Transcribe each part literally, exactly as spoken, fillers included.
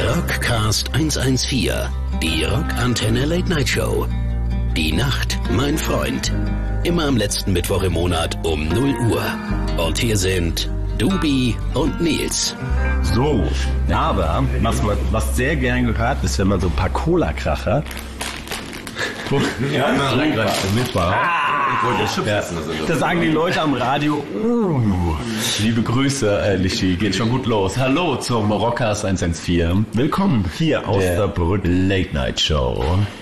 Rockcast hundertvierzehn, die Rockantenne Late Night Show. Die Nacht, mein Freund. Immer am letzten Mittwoch im Monat um null Uhr. Und hier sind Dubi und Nils. So, aber was, man, was sehr gern gehört ist, wenn man so ein paar Cola-Kracher... Ja, na, super. Ah, ja. Da sagen die Leute am Radio, uh, liebe Grüße, äh, Lichi, geht schon gut los. Hallo zum Rockcast hundertvierzehn. Willkommen hier aus der, der Brück Late Night Show.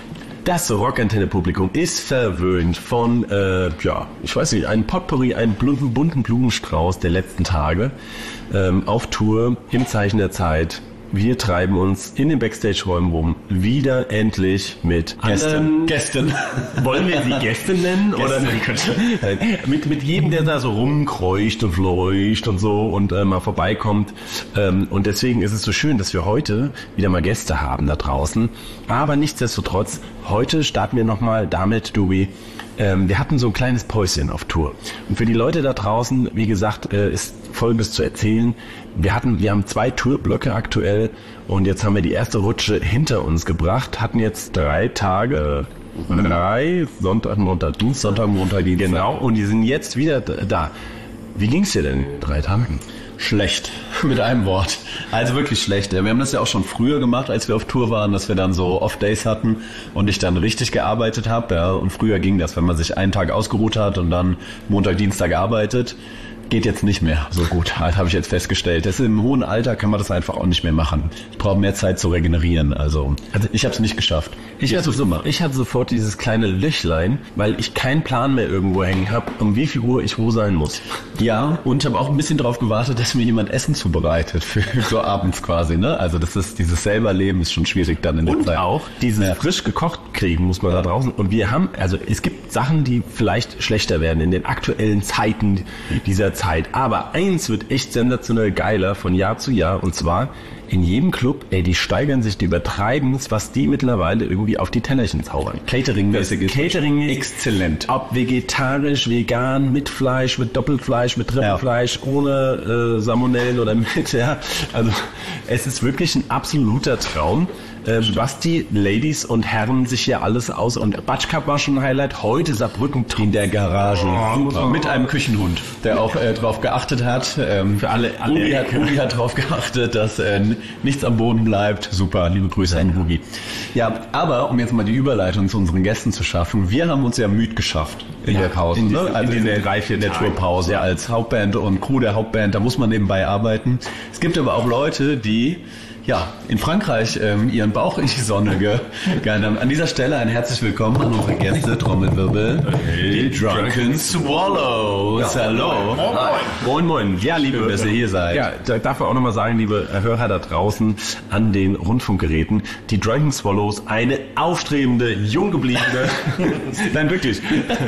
Das Rockantenne-Publikum ist verwöhnt von, äh, ja, ich weiß nicht, einem Potpourri, einem bunten Blumenstrauß der letzten Tage ähm, auf Tour im Zeichen der Zeit. Wir treiben uns in den Backstage-Räumen rum, wieder endlich mit Gästen. Gästen. Wollen wir sie Gäste nennen? Gäste. Oder mit, mit jedem, der da so rumkreucht und fleucht und so und äh, mal vorbeikommt. Ähm, und deswegen ist es so schön, dass wir heute wieder mal Gäste haben da draußen. Aber nichtsdestotrotz, heute starten wir nochmal damit, Dubi. Ähm, wir hatten so ein kleines Päuschen auf Tour. Und für die Leute da draußen, wie gesagt, äh, ist Folgendes zu erzählen. Wir hatten, wir haben zwei Tourblöcke aktuell und jetzt haben wir die erste Rutsche hinter uns gebracht, hatten jetzt drei Tage, äh, drei, Sonntag, Montag, Dienstag, Sonntag, Montag, Dienstag. Genau, und die sind jetzt wieder da. Wie ging's dir denn in drei Tagen? Schlecht, mit einem Wort. Also wirklich schlecht. Wir haben das ja auch schon früher gemacht, als wir auf Tour waren, dass wir dann so Off-Days hatten und ich dann richtig gearbeitet habe. Ja. Und früher ging das, wenn man sich einen Tag ausgeruht hat und dann Montag, Dienstag gearbeitet. Geht jetzt nicht mehr so gut, das habe ich jetzt festgestellt. Das ist im hohen Alter kann man das einfach auch nicht mehr machen. Ich brauche mehr Zeit zu regenerieren. Also, also ich habe es nicht geschafft. Ich hatte, so, ich hatte sofort dieses kleine Löchlein, weil ich keinen Plan mehr irgendwo hängen habe, um wie viel Uhr ich wo sein muss. Ja, und ich habe auch ein bisschen darauf gewartet, dass mir jemand Essen zubereitet für so abends quasi. Ne? Also das ist dieses selber Leben ist schon schwierig dann in der und Zeit. Und auch dieses ja. frisch gekocht kriegen muss man da draußen. Und wir haben, also es gibt Sachen, die vielleicht schlechter werden in den aktuellen Zeiten dieser Zeit. Aber eins wird echt sensationell geiler von Jahr zu Jahr und zwar in jedem Club, ey, die steigern sich, die übertreiben's, was die mittlerweile irgendwie auf die Tellerchen zaubern. Catering-mäßig ist Catering exzellent. Ob vegetarisch, vegan, mit Fleisch, mit Doppelfleisch, mit Trippelfleisch, ja. ohne äh, Salmonellen oder mit, ja. Also es ist wirklich ein absoluter Traum. Äh, was die Ladies und Herren sich hier alles aus... Und Batsch Cup war schon ein Highlight. Heute Saarbrücken in der Garage. Oh, oh. Mit einem Küchenhund, der auch äh, drauf geachtet hat. Ähm, Für alle... alle Ubi hat, Ubi hat drauf geachtet, dass äh, nichts am Boden bleibt. Super, liebe Grüße an Ubi. Ja, aber um jetzt mal die Überleitung zu unseren Gästen zu schaffen. Wir haben uns ja müde geschafft in ja, der Pause. In, die, ne? Also in, in den drei, vier der Tourpause ja. als Hauptband und Crew der Hauptband. Da muss man nebenbei arbeiten. Es gibt aber auch Leute, die... Ja, in Frankreich ähm, ihren Bauch in die Sonne gegangen haben. An dieser Stelle ein herzlich willkommen an unsere Gäste, Trommelwirbel, hey, die Drunken Swallows. Ja. Hallo. Moin, moin. Ja, liebe, schön, dass ihr hier seid. Ja, da darf ich auch nochmal sagen, liebe Hörer da draußen an den Rundfunkgeräten, die Drunken Swallows, eine aufstrebende, jung gebliebene, nein, wirklich,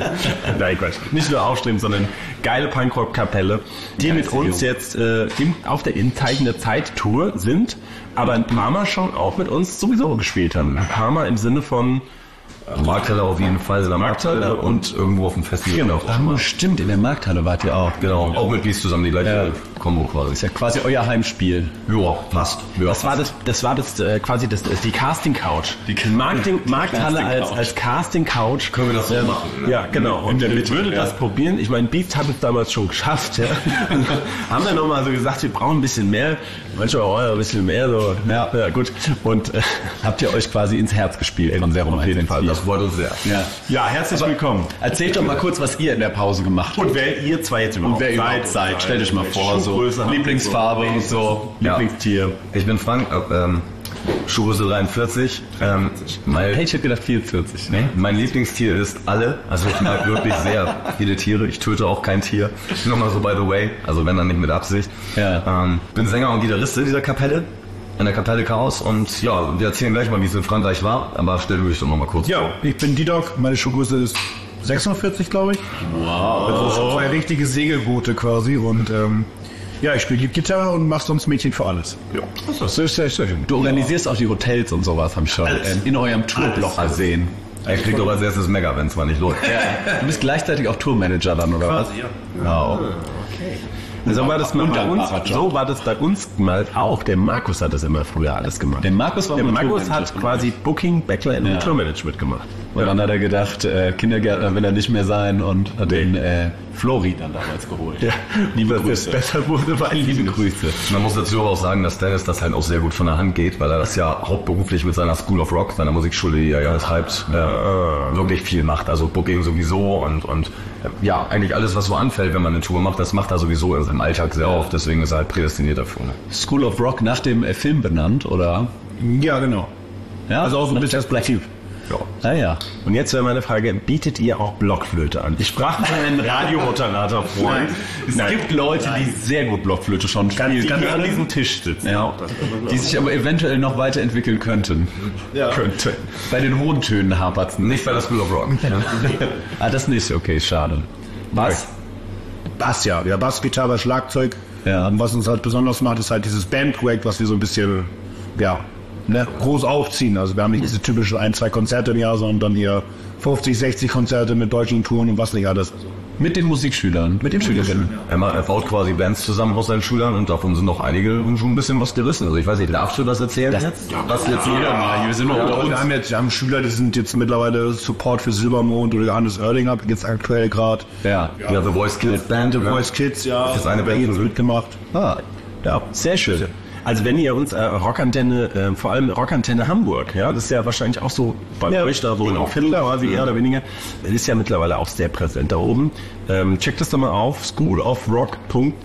nein, Quatsch, nicht nur aufstrebend, sondern geile Punkrock-Kapelle, die ja, mit uns jung. jetzt äh, im, auf der in Zeichen der Zeit-Tour sind, aber ein paar Mal schon auch mit uns sowieso gespielt haben. Ein paar Mal im Sinne von Markthalle auf jeden Fall, in der Markthalle und irgendwo auf dem Festival. Genau. Auch stimmt, in der Markthalle wart ihr auch. Genau, auch mit Bies zusammen, die gleiche ja. Kombo quasi. Ist ja quasi euer Heimspiel. Ja, passt. Ja. Das war das, das war das äh, quasi das, die Casting Couch. Die Marketing, Markthalle als, als Casting Couch. Können wir das so ähm, machen? Ja, genau. Und ich würde das ja. probieren. Ich meine, Beats hat es damals schon geschafft. Ja. Haben dann nochmal so gesagt, wir brauchen ein bisschen mehr. Manchmal auch ein bisschen mehr. So. Ja. ja, gut. Und äh, habt ihr euch quasi ins Herz gespielt von Serum auf jeden Fall. Das freut uns sehr. Ja, ja herzlich Aber willkommen. Erzählt doch mal kurz, was ihr in der Pause gemacht habt. Und wer ihr zwei jetzt überhaupt Und wer überhaupt seid. Stellt euch mal vor, so Lieblingsfarbe und so, ja. Lieblingstier. Ich bin Frank, ähm, Schuhgröße dreiundvierzig. Ähm, mein, hey, ich hätte gedacht vierundvierzig. Nee? Mein Lieblingstier ist alle. Also ich mag wirklich sehr viele Tiere. Ich töte auch kein Tier. Nochmal so by the way, also wenn dann nicht mit Absicht. Ja. Ähm, bin Sänger und Gitarrist in dieser Kapelle. In der Kapelle Chaos und ja, wir erzählen gleich mal, wie es in Frankreich war, aber stell du dich doch noch mal kurz ja, vor. Ich bin D-Dog, meine Schuhgröße ist sechsundvierzig, glaube ich. Wow. Also zwei richtige Segelboote quasi und ähm, ja, ich spiele Gitarre und mache sonst Mädchen für alles. Ja, das ist sehr schön. Du organisierst auch die Hotels und sowas, habe ich schon alles. in eurem Tourblock gesehen. Er kriegt doch als erstes Mega, wenn es mal nicht läuft. Ja. Du bist gleichzeitig auch Tourmanager dann, oder quasi, was? Ja. Wow. Okay. So war das mal bei uns. Undankbarer Job. So war das bei uns mal auch. Der Markus hat das immer früher alles gemacht. Der Markus war Der mal Markus Tourmanager. hat quasi Booking, Backline Ja. und Tourmanagement gemacht. Und dann hat er gedacht, äh, Kindergärtner will er nicht mehr sein und hat den äh, Flori dann damals geholt. Ja, Liebe dass es Grüße. besser wurde, weil Liebe Grüße. Man muss dazu aber auch sagen, dass Dennis das halt auch sehr gut von der Hand geht, weil er das ja hauptberuflich mit seiner School of Rock, seiner Musikschule, die er ja betreibt, äh, wirklich viel macht. Also Booking sowieso und, und äh, ja, eigentlich alles, was so anfällt, wenn man eine Tour macht, das macht er sowieso in seinem Alltag sehr oft. Deswegen ist er halt prädestiniert dafür. Ne? School of Rock nach dem äh, Film benannt, oder? Ja, genau. Ja, Also auch so ein bisschen das Black Sheep. Ah ja. Und jetzt wäre meine Frage, bietet ihr auch Blockflöte an? Ich sprach mit einem Radiomoderator-Freund. Es gibt Leute, die sehr gut Blockflöte schon spielen die können. an diesem Tisch sitzen. Ja, die sich aber eventuell noch weiterentwickeln könnten. Ja. Könnte. Bei den hohen Tönen hapert's. Nicht bei der School of Rock. Ne? Ah, das nicht. Okay, schade. Was? Bass, ja. Ja, Bass, Gitarre, Schlagzeug. Ja. Und was uns halt besonders macht, ist halt dieses Bandprojekt, was wir so ein bisschen, ja, ne, groß aufziehen. Also wir haben nicht diese typische ein, zwei Konzerte im Jahr, sondern dann hier fünfzig, sechzig Konzerte mit deutschen Touren und was nicht alles. Mit den Musikschülern, mit den Schülerinnen. Er, macht, er baut quasi Bands zusammen aus seinen Schülern und davon sind noch einige schon ein bisschen was gerissen. Also ich weiß nicht, darfst du das erzählen? Das, was jetzt jeder mal. Wir sind noch Ja, wir haben jetzt wir haben Schüler, die sind jetzt mittlerweile Support für Silbermond oder Johannes Oerlinger, jetzt aktuell gerade. Ja. Ja, The Voice Kids Band. The Voice Kids, ja. Das ist eine Band, jetzt mitgemacht. Ah, Ja, sehr schön. Also wenn ihr uns äh, Rockantenne, äh, vor allem Rockantenne Hamburg, ja, das ist ja wahrscheinlich auch so bei Ja, euch da so genau. Viertel quasi eher oder weniger, das ist ja mittlerweile auch sehr präsent da oben. Ähm, checkt das doch mal auf, school of rock punkt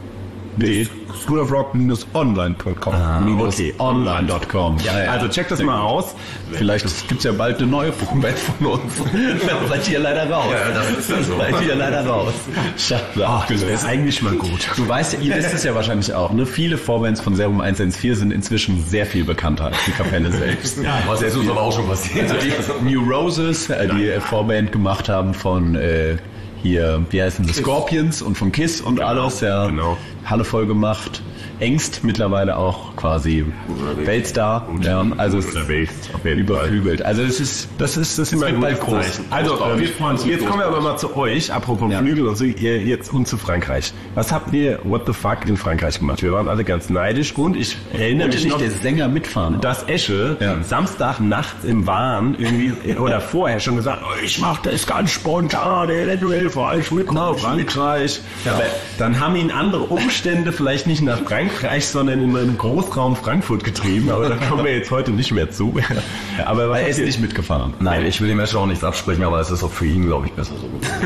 de. school of rock online punkt com. Okay, online punkt com. Ja, ja. Also checkt das mal aus. Vielleicht gibt's ja bald eine neue Band von uns. Dann seid ihr leider raus. Ja, das ist ja so. Seid ihr leider raus. Schade. Ach, das ist eigentlich mal gut. Du weißt ja, ihr wisst es ja wahrscheinlich auch, ne? Viele Vorbands von Serum eins eins vier sind inzwischen sehr viel bekannter als die Kapelle selbst. Was ist uns aber auch schon passiert. Also die New Roses, äh, die äh, Vorband gemacht haben von äh, hier, wie heißen die, Scorpions und von Kiss und alles, ja. genau. Halle voll gemacht. Engst mittlerweile auch quasi Weltstar. Ja, also es auf jeden Fall. überflügelt. Also es ist, Das ist, das ist immer wird ein bald gutes groß. Zeichen. Also, äh, wir freuen uns. Jetzt kommen wir aber mal zu euch, apropos Ja. Flügel und so, ihr jetzt und zu Frankreich. Was habt ihr, what the fuck, in Frankreich gemacht? Wir waren alle ganz neidisch und ich erinnere Wollte mich nicht noch, der Sänger mitfahren. dass Esche Ja. Samstag nachts im Wahn irgendwie oder vorher schon gesagt, oh, ich mach das ganz spontan, eventuell vor allem mit nach Frankreich. Aber dann haben ihn andere Umstände vielleicht nicht nach Frankreich, sondern in einen Großraum Frankfurt getrieben. Aber da kommen wir jetzt heute nicht mehr zu. Aber was Er habt ist ihr- nicht mitgefahren. Nein, ich will dem Menschen auch nichts absprechen, aber es ist auch für ihn, glaube ich, besser so.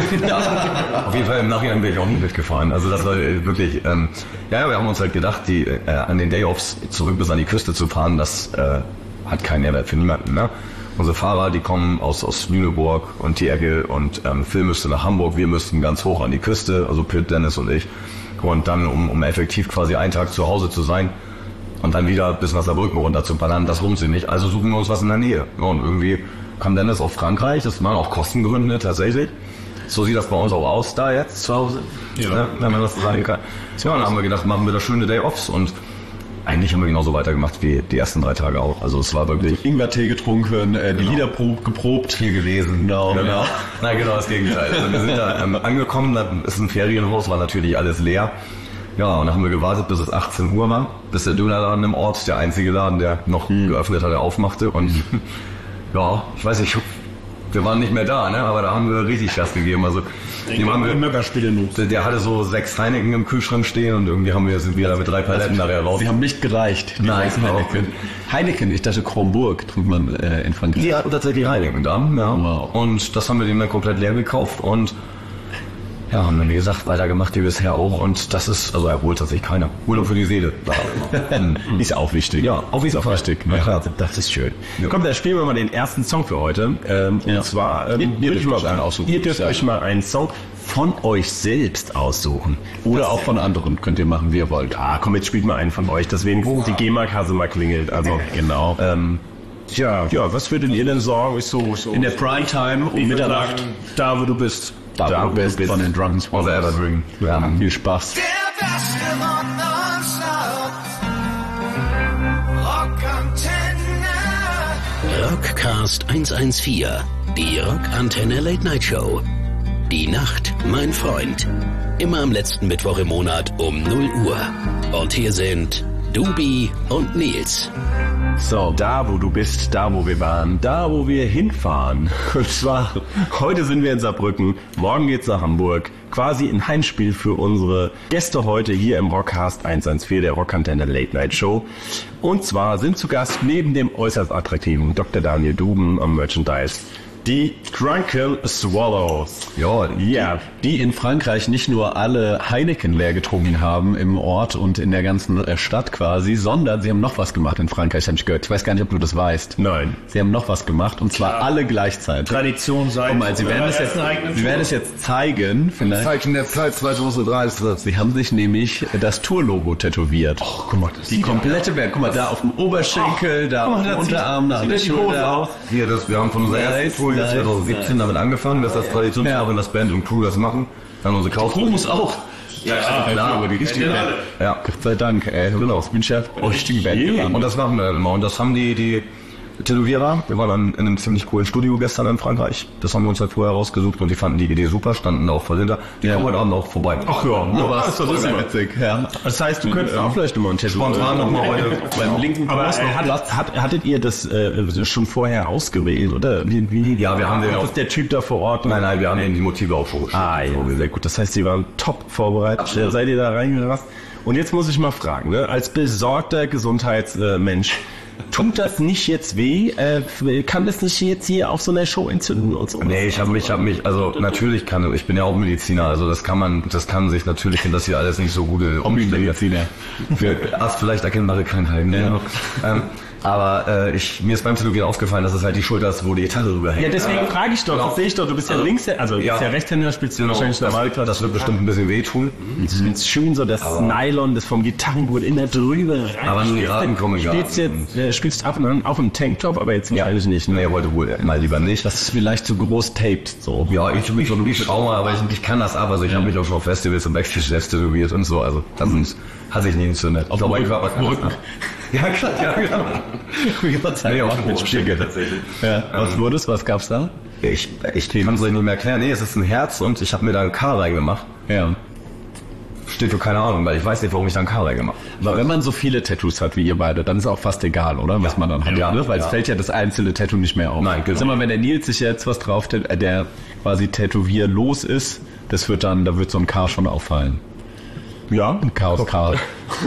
Auf jeden Fall im Nachhinein bin ich auch nie mitgefahren. Also das war äh, wirklich, ähm, ja, ja, wir haben uns halt gedacht, die äh, an den Day-Offs zurück bis an die Küste zu fahren, das äh, hat keinen Mehrwert für niemanden. Ne? Unsere Fahrer, die kommen aus, aus Lüneburg und die Ecke und ähm, Phil müsste nach Hamburg, wir müssten ganz hoch an die Küste, also Pitt, Dennis und ich. Und dann, um, um effektiv quasi einen Tag zu Hause zu sein, und dann wieder bis nach Saarbrücken runter zu ballern, das lohnt sich nicht. Also suchen wir uns was in der Nähe. Ja, und irgendwie kam Dennis auf Frankreich, das waren auch Kostengründe tatsächlich. So sieht das bei uns auch aus da jetzt zu Hause, ja. Ne, wenn man das so sagen kann. Ja, und dann haben wir gedacht, machen wir da schöne Day-Offs und eigentlich haben wir genauso weitergemacht wie die ersten drei Tage auch. Also es war wirklich Ingwertee getrunken, äh, die Lieder prob, geprobt. viel gewesen. Genau. genau. Nein, genau das Gegenteil. Also wir sind da ähm, angekommen, da ist ein Ferienhaus, war natürlich alles leer. Ja, und dann haben wir gewartet, bis es achtzehn Uhr war, bis der Dönerladen im Ort, der einzige Laden, der noch Hm. geöffnet hat, der aufmachte. Und ja, ich weiß nicht, wir waren nicht mehr da, ne? Aber da haben wir richtig Gas gegeben. Also dem haben wir, Möckerspiele nur. der, der hatte so sechs Heineken im Kühlschrank stehen und irgendwie haben wir, sind wir da mit drei Paletten nachher raus. Sie haben nicht gereicht. Die Nein, weißen Heineken. Heineken, ich dachte Kronburg trinkt man äh, in Frankreich. Die hatten tatsächlich Heineken da, ja. Wow. Und das haben wir dem dann komplett leer gekauft und ja, haben dann wie gesagt weitergemacht wie bisher auch und das ist, also er holt tatsächlich keiner. Urlaub für die Seele. Ist auch wichtig. Ja, auch ist auch wichtig. Ne? Ja, Das ist schön. Komm, dann spielen wir mal den ersten Song für heute. Ähm, Ja. Und zwar, ähm, Ihr- ihr würde dürft ich mal euch einen aussuchen. Ihr dürft Ja. euch mal einen Song von euch selbst aussuchen. Oder auch von anderen könnt ihr machen, wie ihr wollt. Ah, komm, jetzt spielt mal einen von euch, dass wenigstens die G E M A-Kasse mal klingelt. Also, Genau. ähm, tja, ja, was würdet ihr denn sagen? Ist so, so In der Primetime um Mitternacht. Da, wo du bist. Da, Da, wo du bist, von den Drunken Or the Swallows. Evergreen. Ja, viel Spaß. Der Beste von nonstop. Rockantenne. Rockcast hundertvierzehn, die Rockantenne Late Night Show. Die Nacht, mein Freund. Immer am letzten Mittwoch im Monat um null Uhr. Und hier sind Dubi und Nils. So, da wo du bist, da wo wir waren, da wo wir hinfahren. Und zwar, heute sind wir in Saarbrücken, morgen geht's nach Hamburg. Quasi ein Heimspiel für unsere Gäste heute hier im Rockcast eins eins vier, der Rockantenne Late Night Show. Und zwar sind zu Gast neben dem äußerst attraktiven Doktor Daniel Duben am Merchandise die Drunken Swallows. Ja, ja, die in Frankreich nicht nur alle Heineken leer getrunken haben im Ort und in der ganzen Stadt quasi, sondern sie haben noch was gemacht in Frankreich, habe ich gehört. Ich weiß gar nicht, ob du das weißt. Nein. Sie haben noch was gemacht und zwar alle gleichzeitig. Tradition sein. Guck mal, sie werden es jetzt, sie werden es jetzt zeigen, vielleicht. Zeichen der Zeit zweitausenddreißig. Sie haben sich nämlich das Tour-Logo tätowiert. Oh, guck mal, das Die komplette Welt. Guck mal, da auf dem Oberschenkel, da auf dem Unterarm, da an der Schulter. Hier, das, wir haben von unserer ersten Tour jetzt zwanzig siebzehn damit angefangen, dass das Tradition ist, auch wenn das Band und Crew das machen. Dann unsere Couch. Promos auch. Ja, ja, klar. Aber die richtige Band. Ja. Gott sei Dank, ey. Genau. Ich bin Chef der richtigen Band. Und das machen wir immer. Und das haben die, die Tätowierer. Wir waren dann in einem ziemlich coolen Studio gestern in Frankreich. Das haben wir uns halt vorher rausgesucht und die fanden die Idee super, standen da auch voll hinter. Die Ja. kommen heute Abend auch vorbei. Ach ja, Ja, was das ist immer witzig. Ja. Das heißt, du könntest auch vielleicht immer ein Tattoo Spontan nochmal heute. Beim linken Aber Fuß äh, noch hat, Platz. hat, hattet ihr das äh, schon vorher ausgewählt, oder? Wie, wie, Ja, wir haben den was auch. ist der Typ da vor Ort? Nein, nein, wir haben denen die Motive auch schon Ah, ja, sehr gut. Das heißt, Sie waren top vorbereitet. Ja. Seid ihr da reingerast? Und jetzt muss ich mal fragen, ne? Als besorgter Gesundheitsmensch, tut das nicht jetzt weh? Äh, kann das nicht jetzt hier auf so einer Show entzünden und so? Nee, ich habe mich, hab mich, also natürlich kann, ich bin ja auch Mediziner, also das kann man, das kann sich natürlich, wenn das hier alles nicht so gute Umstände für erst vielleicht erkennbare Krankheiten. Ja. Ähm, aber äh, ich, mir ist beim Tätowieren aufgefallen, dass es halt die Schulter ist, wo die Gitarre drüber hängt. Ja, deswegen frage ich doch, das sehe ich doch, du bist ja Also, Linkshänder, also ja. bist ja Rechtshänder, spielst du wahrscheinlich das, normal. das wird bestimmt ein bisschen wehtun. Das ist schön so das Nylon, das vom Gitarrenboot immer drüber rein. Aber nur die Raten kommen gar Spielst jetzt, äh, spielst ab und an auf dem Tanktop, aber jetzt wahrscheinlich nicht. Ne? Nee, heute wohl mal lieber nicht. Das ist vielleicht zu groß taped, so. Ja, ich tue mich so ein Trauma, aber ich, ich kann das ab. Also ich habe mich auch schon auf Festivals und Backstage selbst tätowiert und so. Also das ist, hat sich nie entzündet. Auf dem Rücken. Ja, klar, ja, genau. Nee, auch mit Spiegel tatsächlich. Ja. Was wurde es? Was gab's da? Ich, ich kann es euch nicht mehr erklären. Nee, es ist ein Herz und ich habe mir da ein K reingemacht. Ja. Steht für keine Ahnung, weil ich weiß nicht, warum ich da ein K reingemacht habe. Aber wenn man so viele Tattoos hat wie ihr beide, dann ist auch fast egal, oder? Was man dann hat. Ja, ne? Weil ja. es fällt ja das einzelne Tattoo nicht mehr auf. Nein, genau. Sag mal, wenn der Nils sich jetzt was drauf, äh, der quasi tätowierlos ist, das wird dann, da wird so ein K schon auffallen. Ja, Ein Chaos K.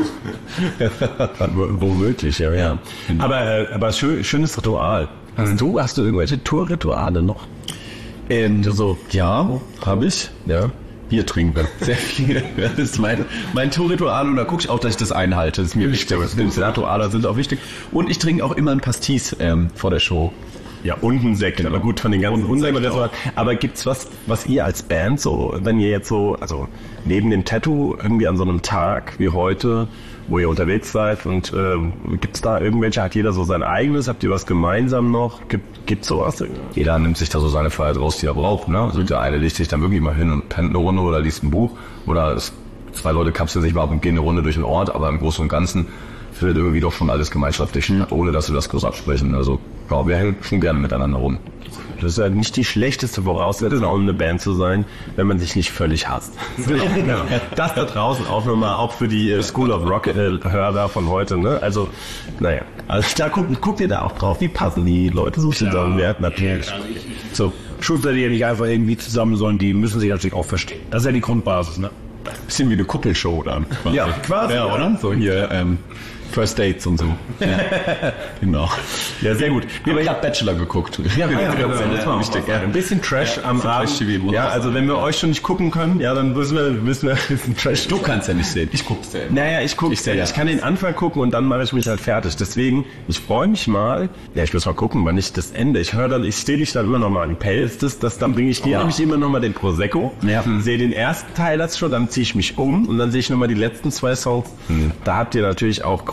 womöglich, ja, ja. Aber, äh, aber schön, schönes Ritual. Hast du, hast du irgendwelche Tourrituale noch? Ähm, so, ja, habe ich. Ja. Bier trinken. Sehr viel. Das ist mein, mein Tourritual und da gucke ich auch, dass ich das einhalte. Das ist mir wichtig. Rituale sind auch wichtig. Und ich trinke auch immer ein Pastis ähm, vor der Show. Ja, und ein Sekt. Aber gut, von den ganzen Unsägen. Aber gibt's was, was ihr als Band so, wenn ihr jetzt so, also neben dem Tattoo irgendwie an so einem Tag wie heute, wo ihr unterwegs seid und ähm, gibt's da irgendwelche, hat jeder so sein eigenes, habt ihr was gemeinsam noch? Gibt, gibt's sowas? Jeder nimmt sich da so seine Freiheit raus, die er braucht. Ne? Also der eine legt sich dann wirklich mal hin und pennt eine Runde oder liest ein Buch. Oder es, zwei Leute kapseln sich mal ab und gehen eine Runde durch den Ort. Aber im Großen und Ganzen findet irgendwie doch schon alles gemeinschaftlich statt, ohne dass wir das groß absprechen. Also ja, wir hängen schon gerne miteinander rum. Das ist ja nicht die schlechteste Voraussetzung, um eine Band zu sein, wenn man sich nicht völlig hasst. Ja. Das da draußen auch nochmal, auch für die äh, School of Rock äh, Hörer von heute, ne? Also, naja. Also da guckt, guckt ihr da auch drauf, wie passen die Leute so zusammen? Ja, natürlich. So, Schuld seid ihr nicht einfach irgendwie zusammen, sondern die müssen sich natürlich auch verstehen. Das ist ja die Grundbasis, ne? Bisschen wie eine Kuppelshow dann. Quasi. Ja, quasi. Ja, oder? So hier, ähm, First Dates und so. Ja. Genau. Ja, sehr gut. Aber ich habe Bachelor geguckt. Ja, ja, ja, ja, das war wichtig. Ja. Ein bisschen Trash am Abend. Trash-T V. Ja, also wenn wir euch schon nicht gucken können, ja, dann müssen wir, müssen wir ein bisschen Trash. Du kannst ja nicht sehen. Ich guck's ja. Naja, ich gucke, Ich ich, seh ja. ich kann den Anfang gucken und dann mache ich mich halt fertig. Deswegen, ich freue mich mal. Ja, ich muss mal gucken, wann ich das Ende. Ich höre dann, ich stehe dich dann immer noch mal an die Pelz. Das, das, dann bringe ich dir nämlich immer noch mal den Prosecco. Ja. Sehe den ersten Teil das schon, dann ziehe ich mich um und dann sehe ich noch mal die letzten zwei Songs. Da habt ihr natürlich auch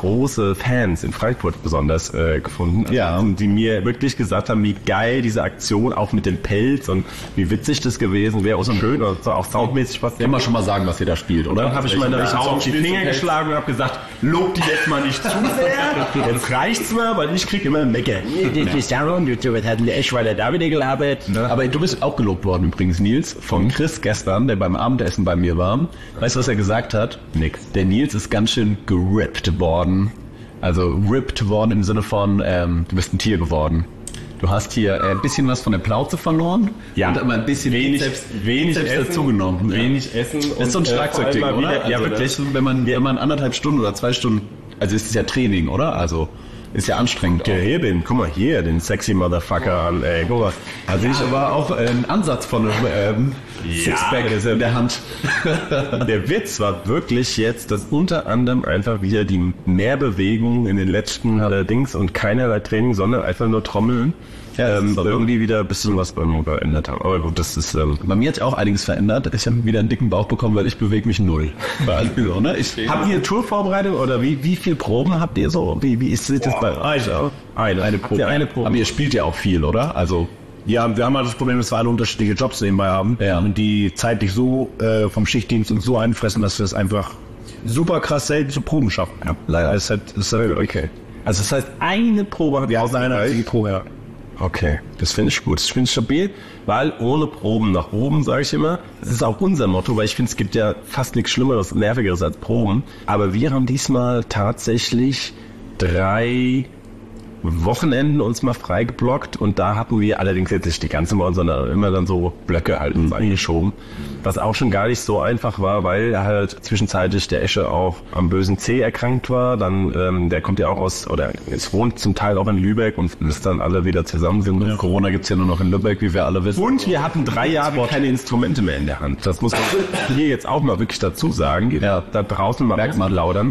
große Fans in Frankfurt besonders äh, gefunden. Ja. Und die mir wirklich gesagt haben, wie geil diese Aktion, auch mit dem Pelz und wie witzig das gewesen wäre, auch so schön und so auch soundmäßig was. Kann man schon mal sagen, was ihr da spielt, oder? Dann habe ich meine Welchen auch auf die Song Finger spielst du? geschlagen und habe gesagt, lob die jetzt mal nicht zu sehr. Jetzt reicht's mal, weil ich krieg immer Mecker. Das hat echt weiter da wieder gelabert. Aber du bist auch gelobt worden übrigens, Nils, von Chris gestern, der beim Abendessen bei mir war. Weißt du, was er gesagt hat? Nix. Der Nils ist ganz schön gerippt worden. Also ripped worden im Sinne von, ähm, du bist ein Tier geworden. Du hast hier äh, ein bisschen was von der Plauze verloren. Ja. Und aber ein bisschen Wenig- selbst, wenig selbst essen, dazugenommen. wenig essen Das und, ist so ein äh, Schlagzeugding, vor allem mal oder? wieder- ja, Also wirklich. das ist, wenn man, wenn man anderthalb Stunden oder zwei Stunden, also ist es ja Training, oder? Also ist ja anstrengend. Ja, hier den, guck mal hier, den sexy Motherfucker an, ey, guck mal. Also ich aber auch äh, einen Ansatz von einem ähm, Sixpack in der Hand. Der Witz war wirklich jetzt, dass unter anderem einfach wieder die Mehrbewegung in den letzten äh, Dings und keinerlei Training, sondern einfach nur Trommeln, Ja, das ähm, ist doch so. irgendwie wieder ein bisschen was beim Motor verändert haben. Aber gut, das ist, ähm, Bei mir hat sich auch einiges verändert. Ich habe wieder einen dicken Bauch bekommen, weil ich bewege mich null. So, ne? Ich, habt ihr Tourvorbereitung oder wie, wie viel Proben habt ihr so? Wie, wie ist das bei euch? Eine, eine Probe. Ja, eine Probe. aber ihr spielt ja auch viel, oder? Also Ja, wir haben halt das Problem, dass wir alle unterschiedliche Jobs nebenbei haben. Ja. Und die zeitlich so äh, vom Schichtdienst uns so einfressen, dass wir es einfach super krass selten zu Proben schaffen. Ja, leider. Das ist halt, das ist halt Okay. Also das heißt, eine Probe hat wir haben eine einzige Probe, ja. Okay, das finde ich gut. Das finde ich stabil, weil ohne Proben nach oben, sage ich immer. Das ist auch unser Motto, weil ich finde, es gibt ja fast nichts Schlimmeres, Nervigeres als Proben. Aber wir haben diesmal tatsächlich drei Wochenenden uns mal freigeblockt und da hatten wir allerdings jetzt nicht die ganze Woche, sondern immer dann so Blöcke halt uns eingeschoben, was auch schon gar nicht so einfach war, weil halt zwischenzeitlich der Esche auch am bösen C erkrankt war, dann ähm, der kommt ja auch aus, oder es wohnt zum Teil auch in Lübeck und bis dann alle wieder zusammen sind. ja. Corona gibt's ja nur noch in Lübeck, wie wir alle wissen. Und wir hatten drei Jahre keine Instrumente mehr in der Hand. Das muss man hier jetzt auch mal wirklich dazu sagen. Ja. Da draußen mal Merkt man. laudern.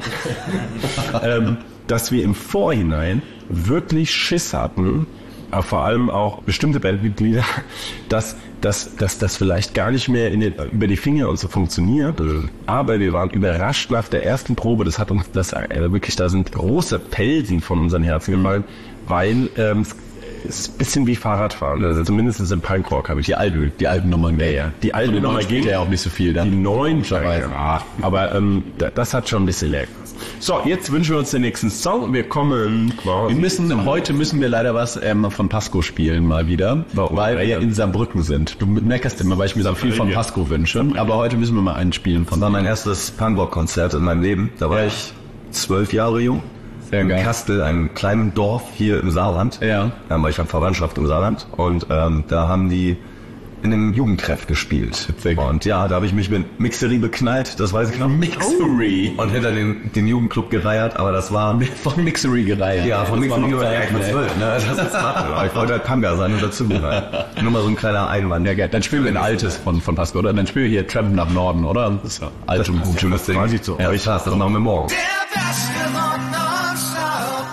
ähm, dass wir im Vorhinein wirklich Schiss hatten, aber vor allem auch bestimmte Bandmitglieder, dass dass dass das vielleicht gar nicht mehr in den, über die Finger und so funktioniert. Aber wir waren überrascht nach der ersten Probe. Das hat uns das äh, wirklich, da sind große Pelsen von unseren Herzen gefallen, weil ähm, es ist ein bisschen wie Fahrradfahren. Also zumindest im Punkrock habe ich Die alten, die alten Nummern. ja, ja. Die alten Nummer Nummern geht ja auch nicht so viel die dann. neuen, ja, aber ähm, da- das hat schon ein bisschen lecker. So, jetzt wünschen wir uns den nächsten Song. Wir kommen quasi. Wir müssen, heute müssen wir leider was ähm, von Pasco spielen, mal wieder, Warum? weil wir Ja. in Saarbrücken sind. Du meckerst immer, weil ich mir so viel von Pasco wünsche, aber heute müssen wir mal einen spielen von Das war mein erstes Punkrock-Konzert in meinem Leben. Da war Ja. ich zwölf Jahre jung. Sehr in geil. Kastel, einem kleinen Dorf hier im Saarland. Ja. Da war ich an Verwandtschaft im Saarland. Und ähm, da haben die in einem Jugendtreff gespielt. Witzig. Und ja, da habe ich mich mit Mixery beknallt, das weiß ich noch. Mixery. Und hinter den, den Jugendclub gereiert, aber das war... Von Mixery gereiht. Ja, von Das war Mixery noch gereiert. Ich war Zeit, zwölf, ne? Das ist smart. Ich wollte halt Panga sein und dazu gereiht. Nur mal so ein kleiner Einwand. Ja, geil. Dann spielen wir ein altes von, von Pasco, oder? Dann spielen wir hier Trampen nach Norden, oder? Das ist ja alt und gut. Schönes Ding. Weiß ich so. Ja, ich das machen wir morgen. Der Beste von nonstop.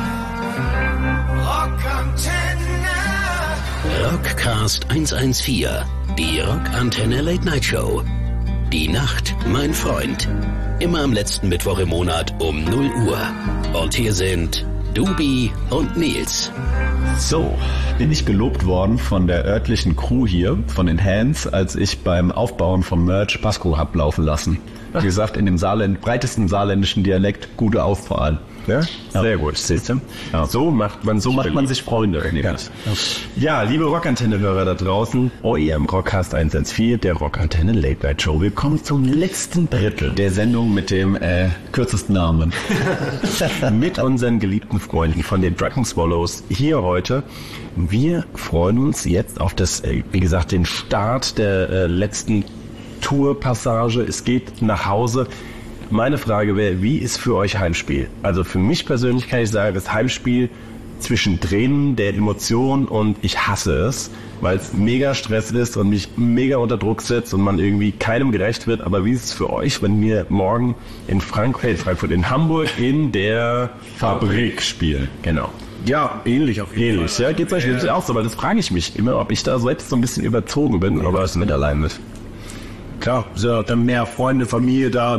Rockantenne. Rockcast hundertvierzehn, die Rockantenne Late Night Show. Die Nacht, mein Freund. Immer am letzten Mittwoch im Monat um null Uhr. Und hier sind Dubi und Nils. So, bin ich gelobt worden von der örtlichen Crew hier, von den Hands, als ich beim Aufbauen vom Merch Pasco hab laufen lassen. Wie gesagt, in dem Saarländ, breitesten saarländischen Dialekt, gute Auswahl. Ja? Sehr gut, siehst du? Ja. So macht man So macht man sich Freunde. Ja. Ja, liebe Rockantenne-Hörer da draußen, euer Rockcast hundertvierzehn, der Rockantenne Late Night Show. Willkommen zum letzten Drittel Der Sendung mit dem äh, kürzesten Namen. mit unseren geliebten Freunden von den Drunken Swallows hier heute. Wir freuen uns jetzt auf das, äh, wie gesagt, den Start der äh, letzten Tourpassage. Es geht nach Hause. Meine Frage wäre, wie ist für euch Heimspiel? Also für mich persönlich kann ich sagen, das Heimspiel zwischen Tränen der Emotionen und ich hasse es, weil es mega Stress ist und mich mega unter Druck setzt und man irgendwie keinem gerecht wird. Aber wie ist es für euch, wenn wir morgen in Frankfurt, Frankfurt in Hamburg in der Fabrik spielen? Genau. Ja, ähnlich auf jeden Ähnlich, ja, geht's euch geht's euch auch so, weil das frage ich mich immer, ob ich da selbst so ein bisschen überzogen bin. Aber es mit allein mit. Klar, sind dann mehr Freunde, Familie da, ne?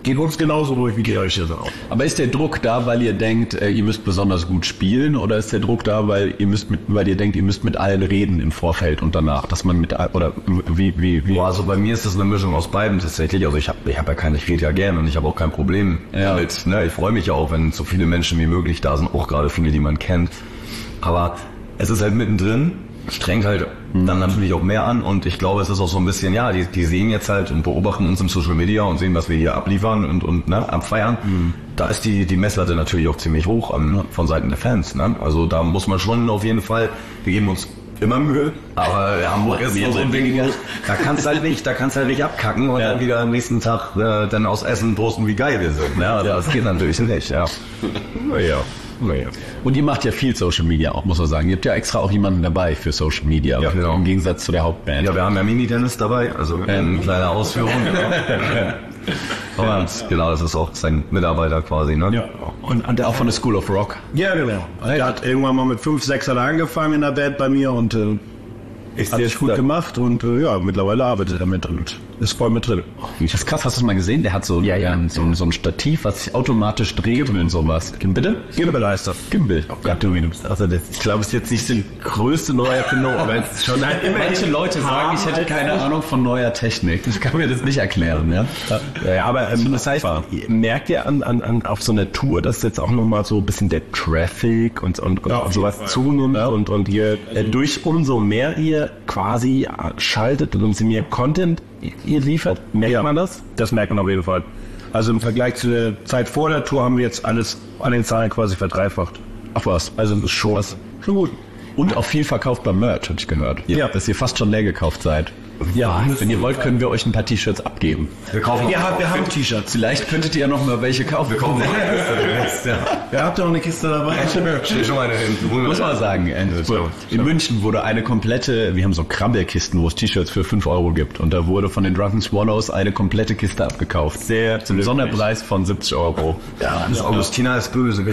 geht uns genauso durch, wie die euch jetzt auch. Aber ist der Druck da, weil ihr denkt, äh, ihr müsst besonders gut spielen, oder ist der Druck da, weil ihr müsst mit, weil ihr denkt, ihr müsst mit allen reden im Vorfeld und danach, dass man mit all- oder wie wie wie? Boah, also bei mir ist das eine Mischung aus beiden tatsächlich. Also ich habe ich hab ja keine, ich rede ja gerne und ich habe auch kein Problem Ja. damit. Ne? Ich freue mich ja auch, wenn so viele Menschen wie möglich da sind, auch gerade viele, die man kennt. Aber es ist halt mittendrin, strengt halt dann natürlich auch mehr an und ich glaube, es ist auch so ein bisschen, ja, die, die sehen jetzt halt und beobachten uns im Social Media und sehen, was wir hier abliefern und, und ne, abfeiern. Mhm. Da ist die, die Messlatte natürlich auch ziemlich hoch an, von Seiten der Fans. Ne? Also da muss man schon auf jeden Fall, wir geben uns immer Mühe, aber Hamburg ist so ein Ding, da kannst halt nicht, da kannst halt nicht abkacken und dann wieder am nächsten Tag äh, dann aus Essen posten, wie geil wir sind. Ne? Also das geht natürlich nicht, ja. Naja, naja. Und ihr macht ja viel Social Media auch, muss man sagen. Ihr habt ja extra auch jemanden dabei für Social Media, Ja, genau. im Gegensatz zu der Hauptband. Ja, wir haben ja Mini-Dennis dabei, also eine kleine Ausführung. Aber genau, das ist auch sein Mitarbeiter quasi, ne? Ja. Und, und auch von der School of Rock. Ja, genau. Der hat irgendwann mal mit fünf, sechs Jahren angefangen in der Band bei mir und äh, Ist hat der sich gut da- gemacht und äh, ja, mittlerweile arbeitet er mit und ist voll mit drin. Das ist krass, hast du das mal gesehen? Der hat so, Ja, ja. so, ein- so ein Stativ, was sich automatisch dreht und sowas. Bitte? Gimbal heißt das. Gimbal. Oh Gott, du, du bist, also das, ich glaube, es ist jetzt nicht die größte neue Erfindung, aber es ist schon halt immer Manche Leute sagen, ich hätte keine Ahnung von neuer Technik. Ich kann mir das nicht erklären, ja. Ja, aber ähm, das heißt, ihr merkt ihr an, an, an auf so einer Tour, dass jetzt auch nochmal so ein bisschen der Traffic und, und, und Ja, auf sowas jeden Fall. zunimmt und, und ihr äh, durch umso mehr ihr quasi schaltet und umso mehr Content ihr liefert, merkt Ja. man das? Das merkt man auf jeden Fall. Also im Vergleich zu der Zeit vor der Tour haben wir jetzt alles an den Zahlen quasi verdreifacht. Ach was. Also das ist schon was. Schon gut. Und auch viel verkauft beim Merch, habe ich gehört. Ja. Dass ihr fast schon leer gekauft seid. Ja, Wenn ihr wollt, können wir euch ein paar T-Shirts abgeben. Wir kaufen wir haben, wir haben T-Shirts. Vielleicht könntet ihr ja noch mal welche kaufen. Wir kaufen Ja, habt ihr noch eine Kiste dabei? Steht schon mal hin. Muss man sagen, äh, in München wurde eine komplette, wir haben so Krabbelkisten, wo es T-Shirts für fünf Euro gibt. Und da wurde von den Drunken Swallows eine komplette Kiste abgekauft. Sehr Zum Sonderpreis von siebzig Euro. Ja, das Augustina ist böse.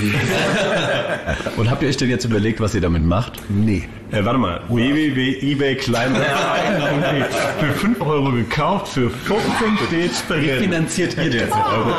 Und habt ihr euch denn jetzt überlegt, was ihr damit macht? Nee. Äh, warte mal, w w w punkt ebay Kleinanzeigen für fünf Euro gekauft, für fünfzehn steht drin. Finanziert ihr das?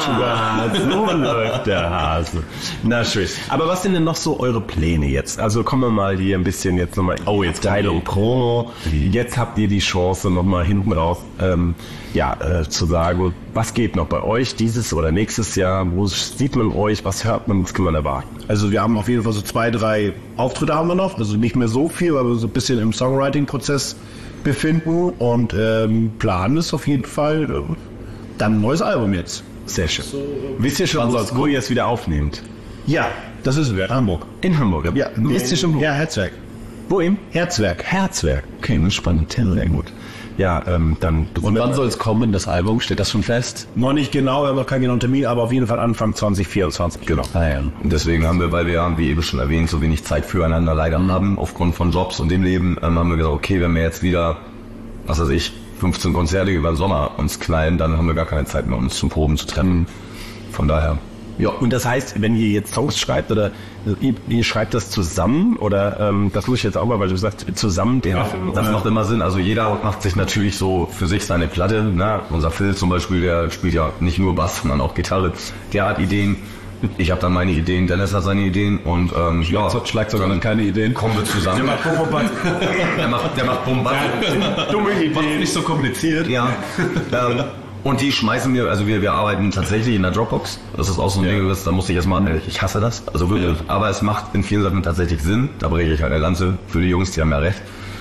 Ah, so läuft der Hase. Na schön. Aber was sind denn noch so eure Pläne jetzt? Also kommen wir mal hier ein bisschen jetzt nochmal. Oh, jetzt Teilung Promo. Jetzt habt ihr die Chance nochmal hinten raus, ähm, ja, äh, zu sagen, was geht noch bei euch dieses oder nächstes Jahr? Wo sieht man euch? Was hört man? Was kann man erwarten? Also wir haben auf jeden Fall so zwei, drei Auftritte haben wir noch. Also nicht mehr so viel, weil wir so ein bisschen im Songwriting-Prozess befinden und ähm, planen ist auf jeden Fall äh, dann ein neues Album jetzt. Sehr schön. Wisst ihr schon, wo, wo ihr es wieder aufnehmt? Ja, das ist es. Hamburg. In Hamburg. Ja, Wisst ihr schon, wo? Ja, Herzwerk. Wo im? Herzwerk. Herzwerk. Okay, das ist spannend. Sehr gut. Ja, ähm, dann. Und wann soll es kommen, das Album? Steht das schon fest? Noch nicht genau, wir haben noch keinen genauen Termin, aber auf jeden Fall Anfang zwanzig vierundzwanzig. Genau. Ah, ja. Und deswegen haben wir, weil wir ja, wie eben schon erwähnt, so wenig Zeit füreinander leider haben, aufgrund von Jobs und dem Leben, ähm, haben wir gesagt, okay, wenn wir jetzt wieder, was weiß ich, fünfzehn Konzerte über den Sommer uns knallen, dann haben wir gar keine Zeit mehr, uns zum Proben zu treffen. Von daher. Ja, und das heißt, wenn ihr jetzt Songs schreibt oder ihr, ihr schreibt das zusammen oder ähm, das muss ich jetzt auch mal, weil du sagst, zusammen. Ja, das macht immer Sinn. Also jeder macht sich natürlich so für sich seine Platte. Ne? Unser Phil zum Beispiel, der spielt ja nicht nur Bass, sondern auch Gitarre. Der hat Ideen. Ich habe dann meine Ideen. Dennis hat seine Ideen und ähm, ja, Schlagzeug und keine Ideen. kommen wir zusammen. Der macht Bombast. der macht, der macht Bombast. Dumme Idee. Nicht so kompliziert. Ja. ähm, und die schmeißen wir, also wir, wir arbeiten tatsächlich in der Dropbox. Das ist auch so ein Ding, das, da muss ich erstmal, ich hasse das. Also wirklich. Aber es macht in vielen Sachen tatsächlich Sinn. Da breche ich halt eine Lanze für die Jungs, die haben ja recht.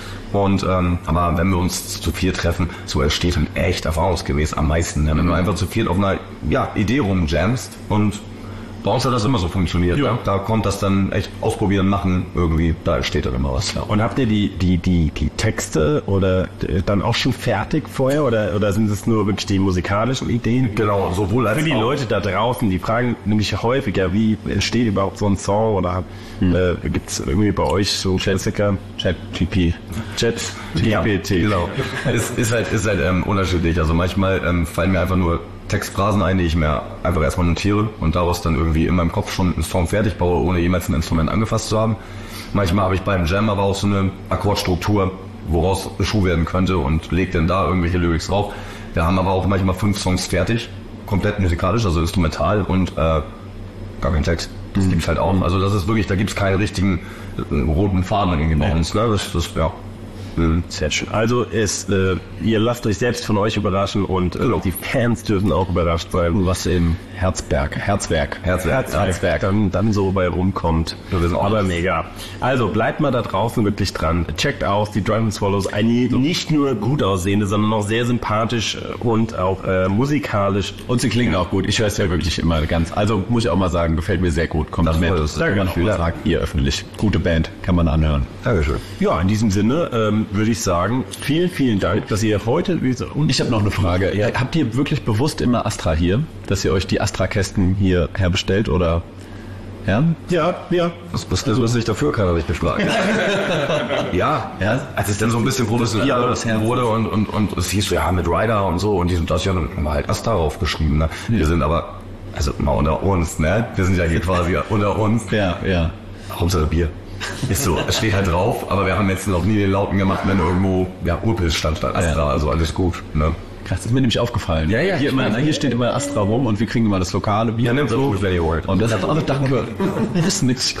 Und ähm, aber wenn wir uns zu viert treffen, so entsteht ein echt erfahrungsgemäß am meisten. Ne? Wenn du einfach zu viert auf einer ja, Idee rumjammst und bei uns hat das immer so funktioniert. Ja. Ne? Da kommt das dann echt ausprobieren, machen, irgendwie, da entsteht dann immer was. Ja. Und habt ihr die, die, die, die Texte oder äh, dann auch schon fertig vorher oder, oder sind es nur wirklich die musikalischen Ideen? Genau, sowohl als Für die auch. Leute da draußen, die fragen nämlich häufiger, wie entsteht überhaupt so ein Song oder hm. äh, gibt es irgendwie bei euch so Klassiker? Chat G P. Chat Ja, G P T. genau. Es ist halt, ist halt ähm, unterschiedlich. Also manchmal ähm, fallen mir einfach nur Textphrasen ein, die ich mir einfach erstmal notiere und daraus dann irgendwie in meinem Kopf schon einen Song fertig baue, ohne jemals ein Instrument angefasst zu haben. Manchmal habe ich beim Jam aber auch so eine Akkordstruktur, woraus ein Schuh werden könnte und lege dann da irgendwelche Lyrics drauf. Wir haben aber auch manchmal fünf Songs fertig komplett musikalisch, also instrumental und äh, gar kein Text. Das gibt's halt auch. Also das ist wirklich, da gibt's keinen richtigen äh, roten Faden irgendwie bei uns. Ne? Das, das, ja. Sehr schön. Also es, äh, ihr lasst euch selbst von euch überraschen und äh, die Fans dürfen auch überrascht sein, was im Herzberg, Herzwerk, Herzwerk, Herzwerk dann, dann so bei rumkommt. Aber mega. Also bleibt mal da draußen wirklich dran. Checkt aus die Driving Swallows. Eine nicht nur gut aussehende, sondern auch sehr sympathisch und auch äh, musikalisch. Und sie klingen auch gut. Ich höre es ja wirklich immer ganz. Also muss ich auch mal sagen, gefällt mir sehr gut. Kompliment. Das kann man auch mal sagen, ihr öffentlich. Gute Band, kann man anhören. Dankeschön. Ja, in diesem Sinne ähm, würde ich sagen, vielen, vielen Dank, dass ihr heute... Und ich habe noch eine Frage. Ja, habt ihr wirklich bewusst immer Astra hier, dass ihr euch die Astra-Kästen hier herbestellt oder... Ja? Ja, ja. Das, das, das muss ich dafür, kann er sich befragen. ja, ja, als es dann so ein bisschen professionell ja, das wurde und, und, und es hieß so, ja, mit Rider und so und dies und das, ja, dann haben wir halt Astra aufgeschrieben. Ne? Wir ja. sind aber, also mal unter uns, ne? Wir sind ja hier quasi unter uns. Ja, ja. Hauptsache Bier. Ist so, es steht halt drauf, aber wir haben jetzt noch nie den Lauten gemacht, wenn irgendwo, ja, Urpilz stand statt Astra, ja. Also alles gut, ne? Krass, das ist mir nämlich aufgefallen. Ja, ja, hier, immer, na, hier steht immer Astra rum und wir kriegen immer das lokale Bier. Ja, nimm so. Und das ist auch, danke. Das ist nix.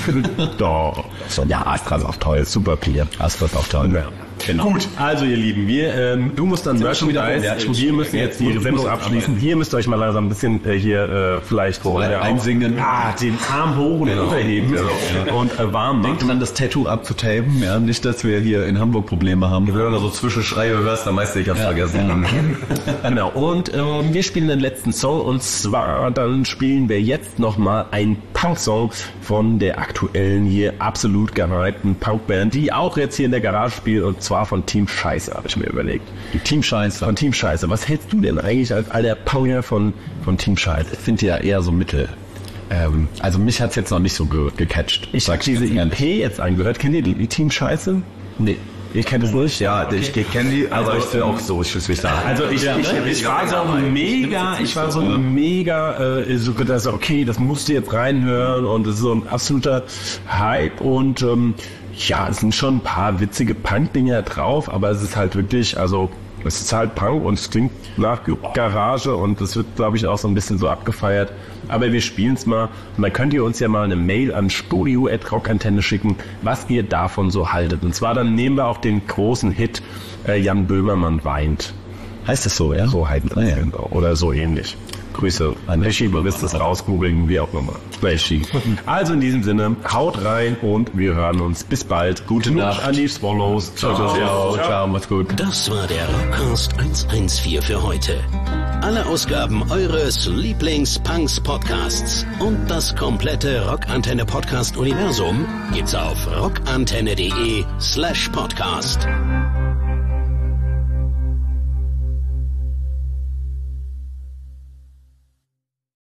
Doch. Ja, Astra ist auch toll, super Bier. Astra ist auch toll. Ja. Genau. Gut, also ihr Lieben, wir, ähm, du musst dann Merchandise, ja, wir müssen jetzt die Sendung abschließen. Hier müsst ihr euch mal langsam ein bisschen äh, hier äh, vielleicht Oder einsingen. Ah, den Arm hoch und genau. runterheben ja. und äh, warm machen. Denkt an das Tattoo abzutapen, ja, nicht, dass wir hier in Hamburg Probleme haben. Wenn du da so Zwischenschreie hörst, dann meinst du, ich hab's ja. vergessen. Ja. Genau, und äh, wir spielen den letzten Song und zwar dann spielen wir jetzt nochmal einen Punk-Song von der aktuellen hier absolut gehypten Punkband, die auch jetzt hier in der Garage spielt und zwar von Team Scheiße, habe ich mir überlegt. Die Team Scheiße. Von Team Scheiße. Was hältst du denn eigentlich als alter Punker von, von Team Scheiße? Ich finde ja eher so mittel. Ähm, also mich hat's jetzt noch nicht so ge gecatcht. Ich habe diese E P jetzt angehört. Kennt ihr die, die Team Scheiße? Nee. Ihr kennt es nicht? Ja, okay. ich kenne die, aber also, ich bin auch so, ich will es sagen. Also ich, ja, ich, ich, ich war so mega, ich war so mega, äh, so gedacht, okay, das musst du jetzt reinhören und es ist so ein absoluter Hype und ähm, ja, es sind schon ein paar witzige Punk-Dinger drauf, aber es ist halt wirklich, also es ist halt Punk und es klingt nach Garage und es wird, glaube ich, auch so ein bisschen so abgefeiert. Aber wir spielen es mal und dann könnt ihr uns ja mal eine Mail an studio at rockantenne schicken, was ihr davon so haltet. Und zwar dann nehmen wir auch den großen Hit äh, Jan Böhmermann weint. Heißt das so, ja? So heißt das, ah, ja. Genau. Oder so ähnlich. Grüße an Reschi, du wirst das rausgoogeln, wie auch immer. Reschi. Also in diesem Sinne, haut rein und wir hören uns. Bis bald. Gute Nacht an die Swallows. Ciao, ciao, ciao, ciao, macht's gut. Das war der Rockcast hundertvierzehn für heute. Alle Ausgaben eures Lieblings-Punks-Podcasts und das komplette Rockantenne-Podcast-Universum gibt's auf rockantenne.de slash podcast.